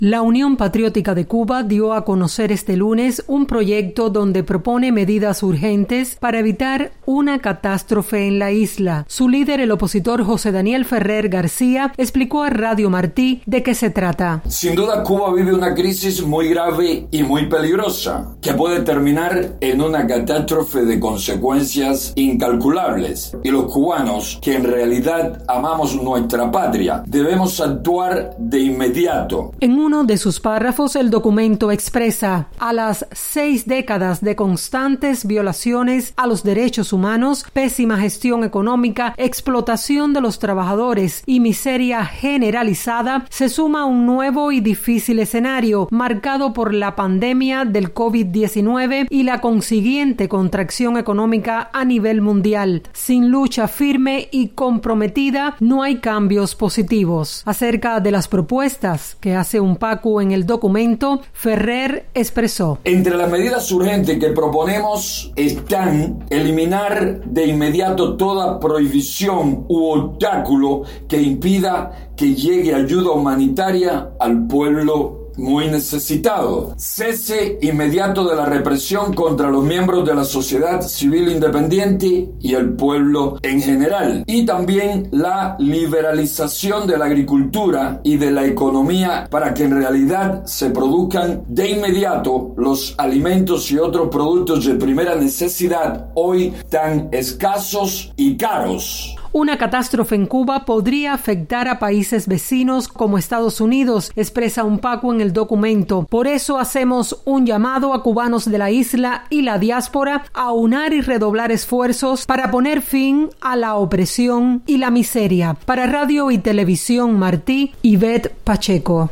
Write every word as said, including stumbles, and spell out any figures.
La Unión Patriótica de Cuba dio a conocer este lunes un proyecto donde propone medidas urgentes para evitar una catástrofe en la isla. Su líder, el opositor José Daniel Ferrer García, explicó a Radio Martí de qué se trata. Sin duda, Cuba vive una crisis muy grave y muy peligrosa, que puede terminar en una catástrofe de consecuencias incalculables. Y los cubanos, que en realidad amamos nuestra patria, debemos actuar de inmediato. En uno de sus párrafos, el documento expresa: a las seis décadas de constantes violaciones a los derechos humanos, pésima gestión económica, explotación de los trabajadores y miseria generalizada, se suma un nuevo y difícil escenario marcado por la pandemia del COVID diecinueve y la consiguiente contracción económica a nivel mundial. Sin lucha firme y comprometida, no hay cambios positivos. Acerca de las propuestas que hace un Pacu en el documento, Ferrer expresó: entre las medidas urgentes que proponemos están eliminar de inmediato toda prohibición u obstáculo que impida que llegue ayuda humanitaria al pueblo muy necesitado. Cese inmediato de la represión contra los miembros de la sociedad civil independiente y el pueblo en general. Y también la liberalización de la agricultura y de la economía para que en realidad se produzcan de inmediato los alimentos y otros productos de primera necesidad hoy tan escasos y caros. Una catástrofe en Cuba podría afectar a países vecinos como Estados Unidos, expresa un Pacu en el documento. Por eso hacemos un llamado a cubanos de la isla y la diáspora a unar y redoblar esfuerzos para poner fin a la opresión y la miseria. Para Radio y Televisión Martí, Ivette Pacheco.